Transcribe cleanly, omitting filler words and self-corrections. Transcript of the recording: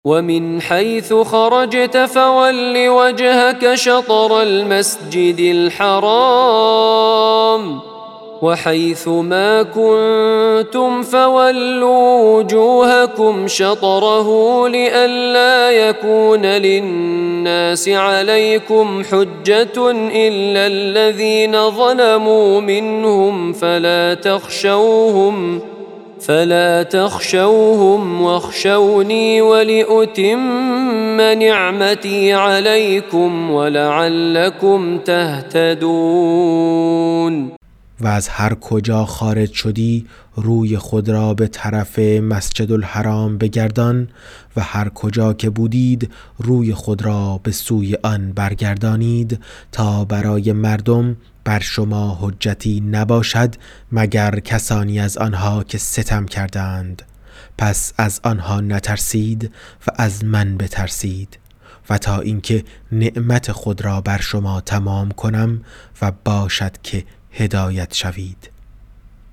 ومن حيث خرجت فول وجهك شطر المسجد الحرام وحيث ما كنتم فولوا وجوهكم شطره لئلا يكون للناس عليكم حجة إلا الذين ظلموا منهم فلا تخشوهم واخشوني ولأتم نعمتي عليكم ولعلكم تهتدون. و از هر کجا خارج شدی روی خود را به طرف مسجد الحرام بگردان و هر کجا که بودید روی خود را به سوی آن برگردانید تا برای مردم بر شما حجتی نباشد مگر کسانی از آنها که ستم کردند. پس از آنها نترسید و از من بترسید و تا اینکه نعمت خود را بر شما تمام کنم و باشد که هدایت شوید.